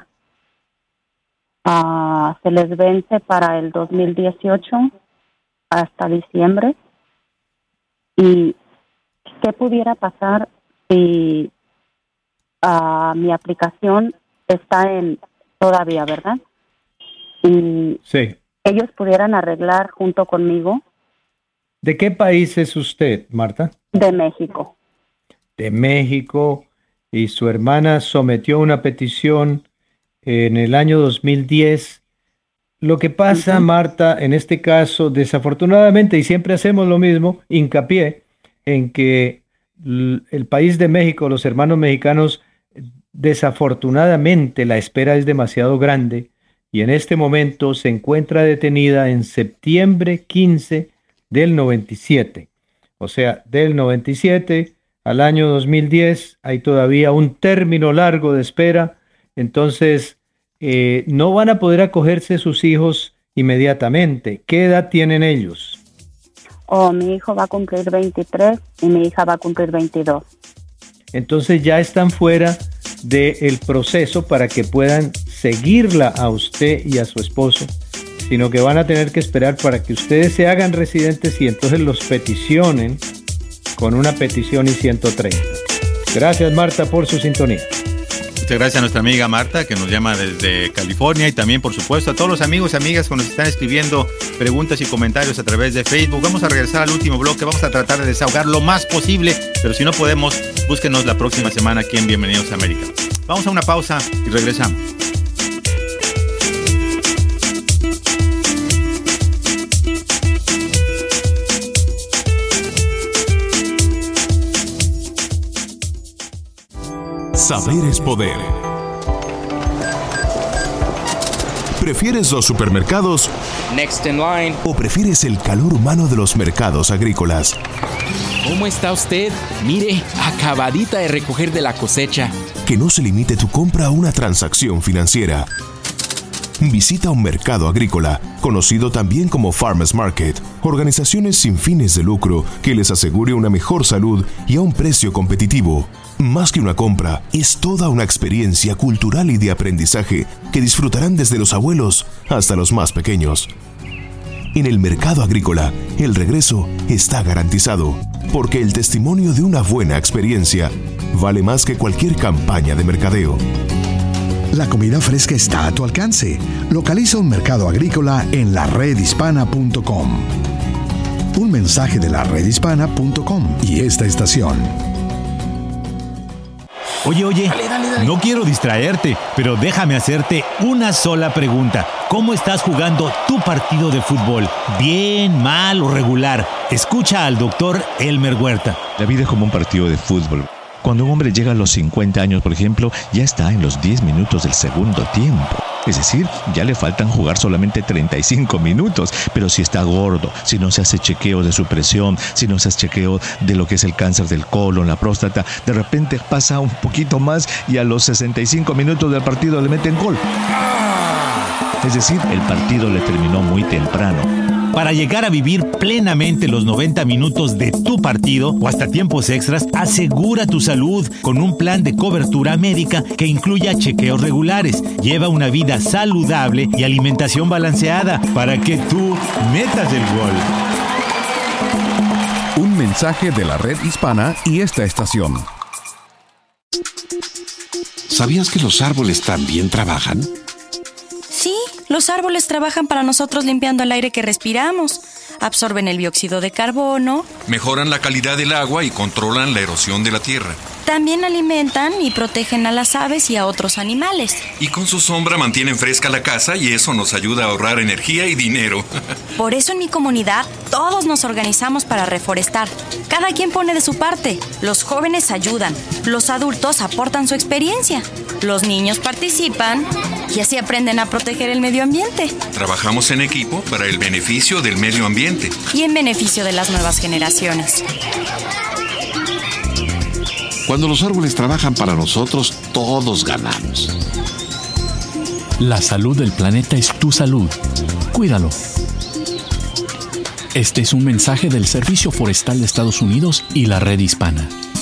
ah, se les vence para el dos mil dieciocho hasta diciembre. ¿Y qué pudiera pasar si ah, mi aplicación está en todavía, verdad? Y
Sí.
ellos pudieran arreglar junto conmigo
¿De qué país es usted, Marta?
de México.
De México, y su hermana sometió una petición en el año dos mil diez. Lo que pasa, Marta, en este caso, desafortunadamente, y siempre hacemos lo mismo, hincapié en que l- el país de México, los hermanos mexicanos, desafortunadamente la espera es demasiado grande y en este momento se encuentra detenida en septiembre quince del noventa y siete. O sea, del noventa y siete al año dos mil diez hay todavía un término largo de espera. Entonces, eh, no van a poder acogerse sus hijos inmediatamente. ¿Qué edad tienen ellos?
O mi hijo va a cumplir veintitrés y mi hija va a cumplir veintidós.
Entonces ya están fuera del proceso para que puedan seguirla a usted y a su esposo, sino que van a tener que esperar para que ustedes se hagan residentes y entonces los peticionen con una petición I ciento treinta. Gracias, Marta, por su sintonía.
Muchas gracias a nuestra amiga Marta, que nos llama desde California, y también, por supuesto, a todos los amigos y amigas que nos están escribiendo preguntas y comentarios a través de Facebook. Vamos a regresar al último bloque, vamos a tratar de desahogar lo más posible, pero si no podemos, búsquenos la próxima semana aquí en Bienvenidos a América. Vamos a una pausa y regresamos.
Saber es poder.
¿Prefieres los supermercados?
Next in line.
¿O prefieres el calor humano de los mercados agrícolas?
¿Cómo está usted? Mire, acabadita de recoger de la cosecha.
Que no se limite tu compra a una transacción financiera. Visita un mercado agrícola, conocido también como Farmers Market, organizaciones sin fines de lucro que les asegure una mejor salud y a un precio competitivo. Más que una compra, es toda una experiencia cultural y de aprendizaje que disfrutarán desde los abuelos hasta los más pequeños. En el mercado agrícola, el regreso está garantizado, porque el testimonio de una buena experiencia vale más que cualquier campaña de mercadeo.
La comida fresca está a tu alcance. Localiza un mercado agrícola en la red hispana punto com. Un mensaje de la red hispana punto com y esta estación.
Oye, oye, dale, dale, dale. No quiero distraerte, pero déjame hacerte una sola pregunta. ¿Cómo estás jugando tu partido de fútbol? ¿Bien, mal o regular? Escucha al doctor Elmer Huerta.
La vida es como un partido de fútbol. Cuando un hombre llega a los cincuenta años, por ejemplo, ya está en los diez minutos del segundo tiempo. Es decir, ya le faltan jugar solamente treinta y cinco minutos. Pero si está gordo, si no se hace chequeo de su presión, si no se hace chequeo de lo que es el cáncer del colon, la próstata, de repente pasa un poquito más y a los sesenta y cinco minutos del partido le meten gol. Es decir, el partido le terminó muy temprano.
Para llegar a vivir plenamente los noventa minutos de tu partido o hasta tiempos extras, asegura tu salud con un plan de cobertura médica que incluya chequeos regulares. Lleva una vida saludable y alimentación balanceada para que tú metas el gol.
Un mensaje de la Red Hispana y esta estación.
¿Sabías que los árboles también trabajan?
Sí, los árboles trabajan para nosotros limpiando el aire que respiramos. Absorben el dióxido de carbono.
Mejoran la calidad del agua y controlan la erosión de la tierra.
También alimentan y protegen a las aves y a otros animales.
Y con su sombra mantienen fresca la casa y eso nos ayuda a ahorrar energía y dinero.
Por eso en mi comunidad todos nos organizamos para reforestar. Cada quien pone de su parte. Los jóvenes ayudan. Los adultos aportan su experiencia. Los niños participan y así aprenden a proteger el medio ambiente.
Trabajamos en equipo para el beneficio del medio ambiente.
Y en beneficio de las nuevas generaciones.
Cuando los árboles trabajan para nosotros, todos ganamos.
La salud del planeta es tu salud. Cuídalo. Este es un mensaje del Servicio Forestal de Estados Unidos y la Red Hispana.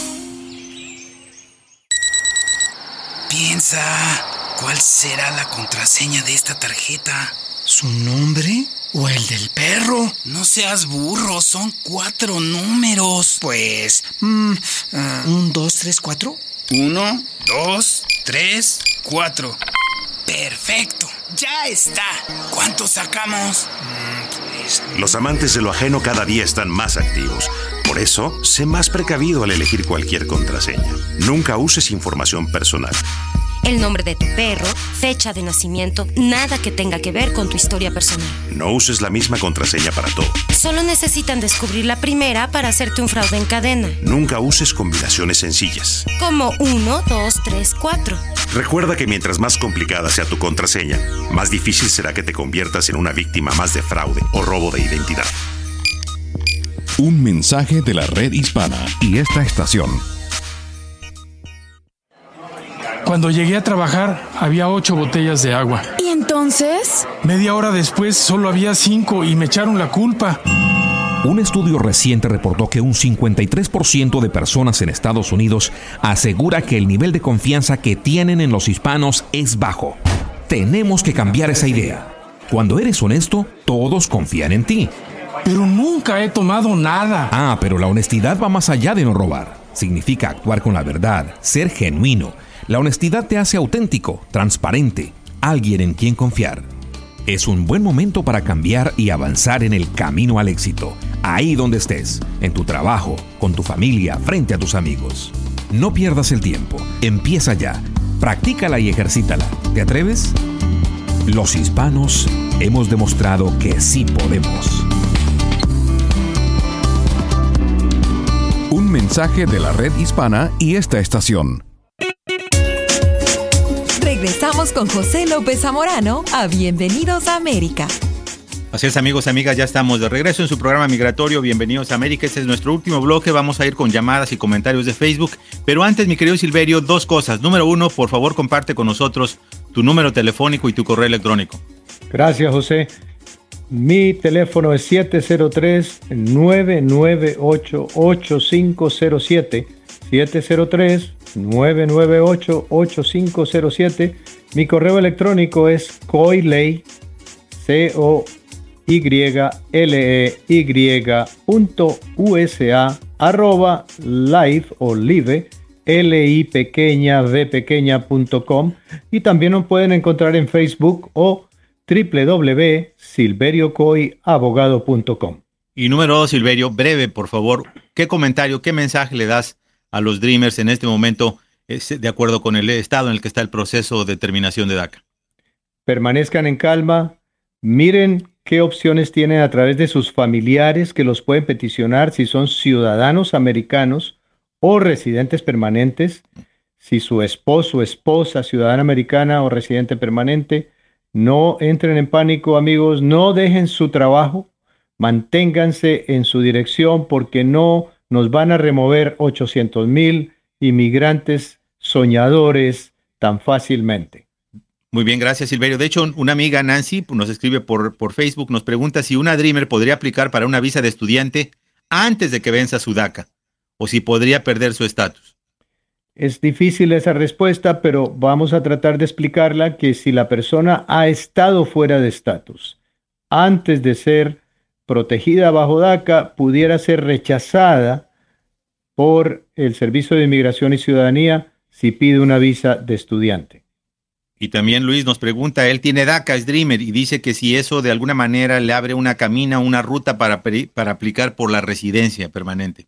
Piensa, ¿cuál será la contraseña de esta tarjeta? ¿Su nombre o el del perro? No seas burro, son cuatro números. Pues, mm, uh, un, dos, tres, cuatro. Uno, dos, tres, cuatro. Perfecto, ya está. ¿Cuánto sacamos? Mm, pues...
Los amantes de lo ajeno cada día están más activos. Por eso, sé más precavido al elegir cualquier contraseña. Nunca uses información personal.
El nombre de tu perro, fecha de nacimiento, nada que tenga que ver con tu historia personal.
No uses la misma contraseña para todo.
Solo necesitan descubrir la primera para hacerte un fraude en cadena.
Nunca uses combinaciones sencillas.
Como uno, dos, tres, cuatro.
Recuerda que mientras más complicada sea tu contraseña, más difícil será que te conviertas en una víctima más de fraude o robo de identidad.
Un mensaje de la Red Hispana y esta estación.
Cuando llegué a trabajar, había ocho botellas de agua.
¿Y entonces?
Media hora después, solo había cinco y me echaron la culpa.
Un estudio reciente reportó que un cincuenta y tres por ciento de personas en Estados Unidos asegura que el nivel de confianza que tienen en los hispanos es bajo. Tenemos que cambiar esa idea. Cuando eres honesto, todos confían en ti.
Pero nunca he tomado nada.
Ah, pero la honestidad va más allá de no robar. Significa actuar con la verdad, ser genuino. La honestidad te hace auténtico, transparente, alguien en quien confiar. Es un buen momento para cambiar y avanzar en el camino al éxito. Ahí donde estés, en tu trabajo, con tu familia, frente a tus amigos. No pierdas el tiempo. Empieza ya. Practícala y ejercítala. ¿Te atreves? Los hispanos hemos demostrado que sí podemos.
Un mensaje de la Red Hispana y esta estación.
regresamos con José López Zamorano a Bienvenidos a América.
Así es, amigos, amigas, ya estamos de regreso en su programa migratorio. Bienvenidos a América. Este es nuestro último bloque. Vamos a ir con llamadas y comentarios de Facebook. Pero antes, mi querido Silverio, dos cosas. Número uno, por favor, comparte con nosotros tu número telefónico y tu correo electrónico.
Gracias, José. Mi teléfono es siete cero tres, nueve nueve ocho, ocho cinco cero siete. siete cero tres, nueve nueve ocho, ocho cinco cero siete. Mi correo electrónico es coiley, C O Y L E Y punto U S A arroba live o live L I pequeña V pequeña punto com, y también nos pueden encontrar en Facebook o w w w punto silverio coy abogado punto com.
Y número dos, Silverio, breve, por favor, ¿qué comentario, qué mensaje le das a los Dreamers en este momento, de acuerdo con el estado en el que está el proceso de terminación de DACA?
Permanezcan en calma, miren qué opciones tienen a través de sus familiares que los pueden peticionar si son ciudadanos americanos o residentes permanentes, si su esposo, esposa, ciudadana americana o residente permanente. No entren en pánico, amigos, no dejen su trabajo, manténganse en su dirección porque no nos van a remover ochocientos mil inmigrantes soñadores tan fácilmente.
Muy bien, gracias, Silverio. De hecho, una amiga, Nancy, nos escribe por, por Facebook, nos pregunta si una Dreamer podría aplicar para una visa de estudiante antes de que venza su DACA, o si podría perder su estatus.
Es difícil esa respuesta, pero vamos a tratar de explicarla, que si la persona ha estado fuera de estatus antes de ser protegida bajo DACA, pudiera ser rechazada por el Servicio de Inmigración y Ciudadanía si pide una visa de estudiante.
Y también Luis nos pregunta, él tiene DACA, es Dreamer, y dice que si eso de alguna manera le abre una camina, una ruta para, para aplicar por la residencia permanente.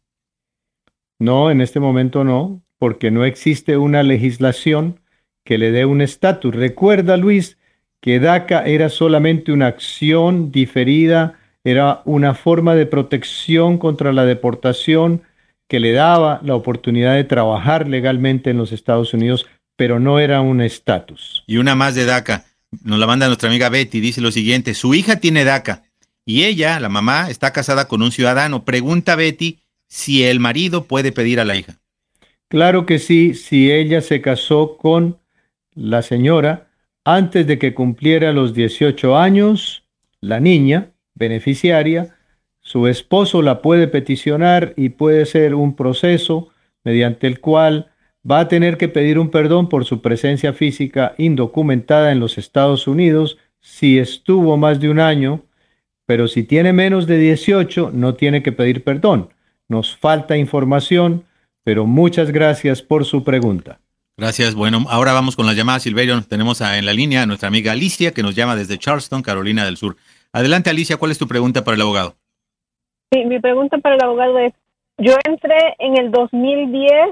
No, en este momento no, porque no existe una legislación que le dé un estatus. Recuerda, Luis, que DACA era solamente una acción diferida, era una forma de protección contra la deportación que le daba la oportunidad de trabajar legalmente en los Estados Unidos, pero no era un estatus.
Y una más de DACA, nos la manda nuestra amiga Betty, dice lo siguiente, su hija tiene DACA y ella, la mamá, está casada con un ciudadano. Pregunta Betty si el marido puede pedir a la hija.
Claro que sí, si ella se casó con la señora antes de que cumpliera los dieciocho años, la niña beneficiaria, su esposo la puede peticionar y puede ser un proceso mediante el cual va a tener que pedir un perdón por su presencia física indocumentada en los Estados Unidos si estuvo más de un año, pero si tiene menos de dieciocho no tiene que pedir perdón. Nos falta información, pero muchas gracias por su pregunta.
Gracias. Bueno, ahora vamos con las llamadas, Silverio. Tenemos a, en la línea a nuestra amiga Alicia, que nos llama desde Charleston, Carolina del Sur. Adelante, Alicia, ¿cuál es tu pregunta para el abogado?
Sí, mi pregunta para el abogado es, yo entré en el dos mil diez,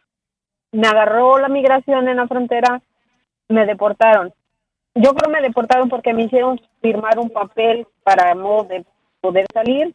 me agarró la migración en la frontera, me deportaron. Yo creo que me deportaron porque me hicieron firmar un papel para modo de poder salir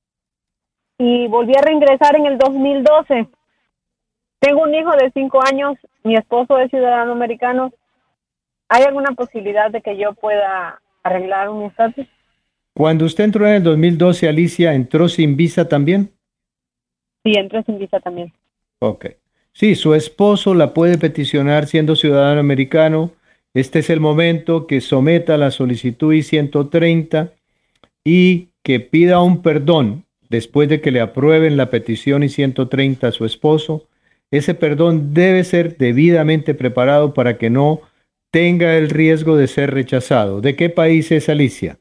y volví a reingresar en el dos mil doce. Tengo un hijo de cinco años, mi esposo es ciudadano americano. ¿Hay alguna posibilidad de que yo pueda arreglar mi estatus?
Cuando usted entró en el dos mil doce, Alicia, ¿entró sin visa también?
Sí, entré sin visa también.
Ok. Sí, su esposo la puede peticionar siendo ciudadano americano. Este es el momento que someta la solicitud I ciento treinta y que pida un perdón después de que le aprueben la petición I ciento treinta a su esposo. Ese perdón debe ser debidamente preparado para que no tenga el riesgo de ser rechazado. ¿De qué país es Alicia?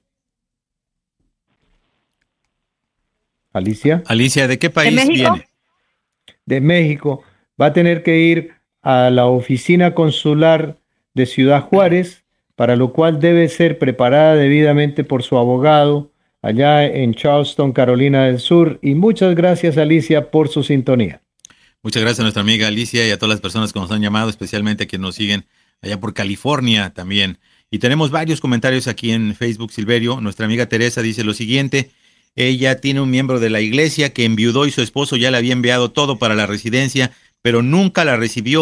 Alicia.
Alicia, ¿de qué país
¿De México?
viene?
De México. Va a tener que ir a la oficina consular de Ciudad Juárez, para lo cual debe ser preparada debidamente por su abogado allá en Charleston, Carolina del Sur. Y muchas gracias, Alicia, por su sintonía.
Muchas gracias a nuestra amiga Alicia y a todas las personas que nos han llamado, especialmente a quienes nos siguen allá por California también. Y tenemos varios comentarios aquí en Facebook, Silverio. Nuestra amiga Teresa dice lo siguiente: ella tiene un miembro de la iglesia que enviudó y su esposo ya le había enviado todo para la residencia, pero nunca la recibió.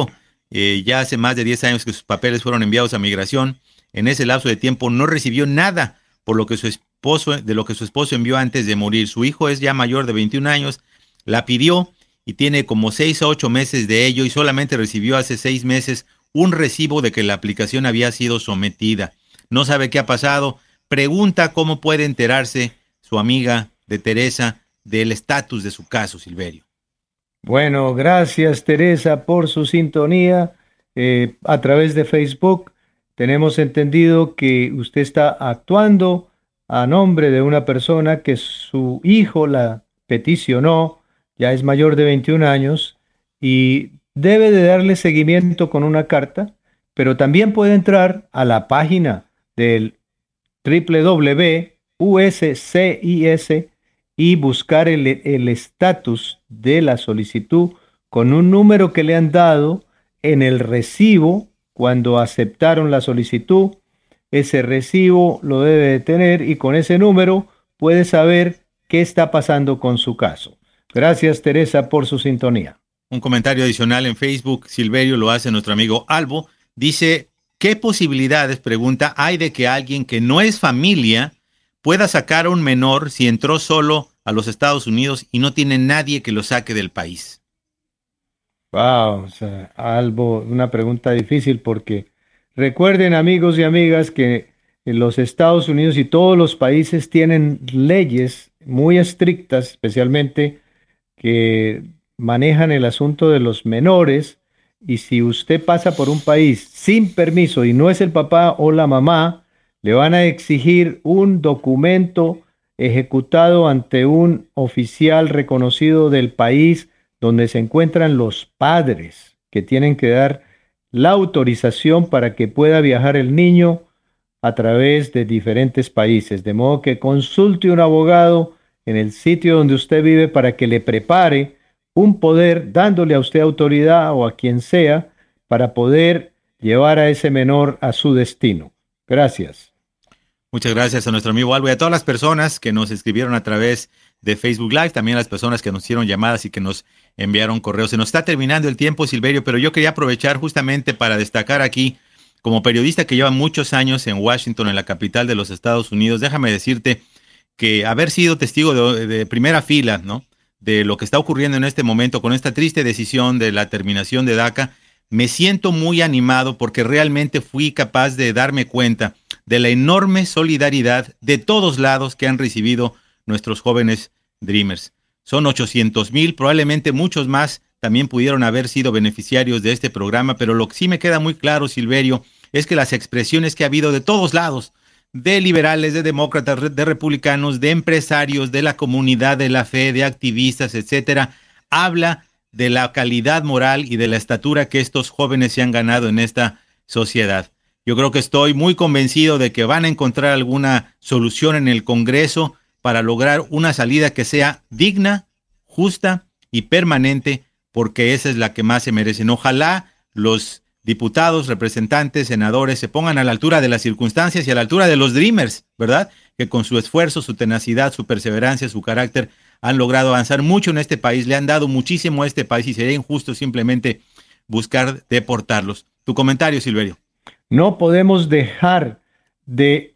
Eh, ya hace más de diez años que sus papeles fueron enviados a migración. En ese lapso de tiempo no recibió nada por lo que su esposo, de lo que su esposo envió antes de morir. Su hijo es ya mayor de veintiún años, la pidió y tiene como seis a ocho meses de ello y solamente recibió hace seis meses un recibo de que la aplicación había sido sometida. No sabe qué ha pasado. Pregunta cómo puede enterarse su amiga de Teresa del estatus de su caso, Silverio.
Bueno, gracias Teresa por su sintonía eh, a través de Facebook. Tenemos entendido que usted está actuando a nombre de una persona que su hijo la peticionó, ya es mayor de veintiún años y debe de darle seguimiento con una carta, pero también puede entrar a la página del doble u doble u doble u punto u s c i s y buscar el estatus de la solicitud con un número que le han dado en el recibo cuando aceptaron la solicitud. Ese recibo lo debe de tener y con ese número puede saber qué está pasando con su caso. Gracias, Teresa, por su sintonía.
Un comentario adicional en Facebook, Silverio, lo hace nuestro amigo Albo. Dice, ¿qué posibilidades, pregunta, hay de que alguien que no es familia pueda sacar a un menor si entró solo a los Estados Unidos y no tiene nadie que lo saque del país?
Wow, o sea, Albo, una pregunta difícil porque recuerden, amigos y amigas, que en los Estados Unidos y todos los países tienen leyes muy estrictas, especialmente que manejan el asunto de los menores, y si usted pasa por un país sin permiso y no es el papá o la mamá, le van a exigir un documento ejecutado ante un oficial reconocido del país donde se encuentran los padres, que tienen que dar la autorización para que pueda viajar el niño a través de diferentes países. De modo que consulte un abogado en el sitio donde usted vive para que le prepare un poder, dándole a usted autoridad o a quien sea, para poder llevar a ese menor a su destino. Gracias.
Muchas gracias a nuestro amigo Albo y a todas las personas que nos escribieron a través de Facebook Live, también a las personas que nos hicieron llamadas y que nos enviaron correos. Se nos está terminando el tiempo, Silverio, pero yo quería aprovechar justamente para destacar aquí, como periodista que lleva muchos años en Washington, en la capital de los Estados Unidos, déjame decirte que haber sido testigo de, de primera fila, ¿no?, de lo que está ocurriendo en este momento con esta triste decisión de la terminación de DACA, me siento muy animado porque realmente fui capaz de darme cuenta de la enorme solidaridad de todos lados que han recibido nuestros jóvenes Dreamers. Son ochocientos mil, probablemente muchos más también pudieron haber sido beneficiarios de este programa, pero lo que sí me queda muy claro, Silverio, es que las expresiones que ha habido de todos lados, de liberales, de demócratas, de republicanos, de empresarios, de la comunidad de la fe, de activistas, etcétera, habla de la calidad moral y de la estatura que estos jóvenes se han ganado en esta sociedad. Yo creo que estoy muy convencido de que van a encontrar alguna solución en el Congreso para lograr una salida que sea digna, justa y permanente, porque esa es la que más se merecen. Ojalá los diputados, representantes, senadores se pongan a la altura de las circunstancias y a la altura de los Dreamers, ¿verdad? Que con su esfuerzo, su tenacidad, su perseverancia, su carácter, han logrado avanzar mucho en este país, le han dado muchísimo a este país y sería injusto simplemente buscar deportarlos. Tu comentario, Silverio.
No podemos dejar de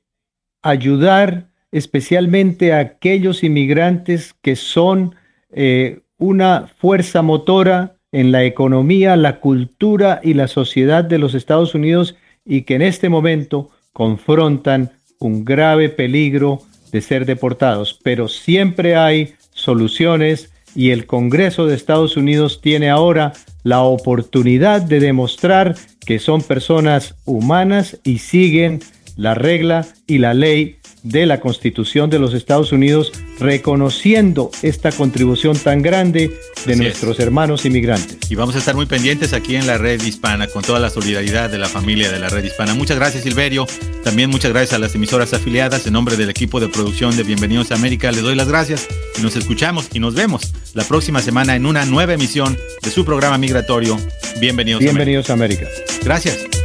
ayudar especialmente a aquellos inmigrantes que son eh, una fuerza motora en la economía, la cultura y la sociedad de los Estados Unidos y que en este momento confrontan un grave peligro de ser deportados. Pero siempre hay soluciones y el Congreso de Estados Unidos tiene ahora la oportunidad de demostrar que son personas humanas y siguen la regla y la ley de la Constitución de los Estados Unidos, reconociendo esta contribución tan grande de Así nuestros es. hermanos inmigrantes.
Y vamos a estar muy pendientes aquí en la Red Hispana con toda la solidaridad de la familia de la Red Hispana. Muchas gracias, Silverio. También muchas gracias a las emisoras afiliadas. En nombre del equipo de producción de Bienvenidos a América, les doy las gracias y nos escuchamos y nos vemos la próxima semana en una nueva emisión de su programa migratorio Bienvenidos,
Bienvenidos a América.
a América. Gracias.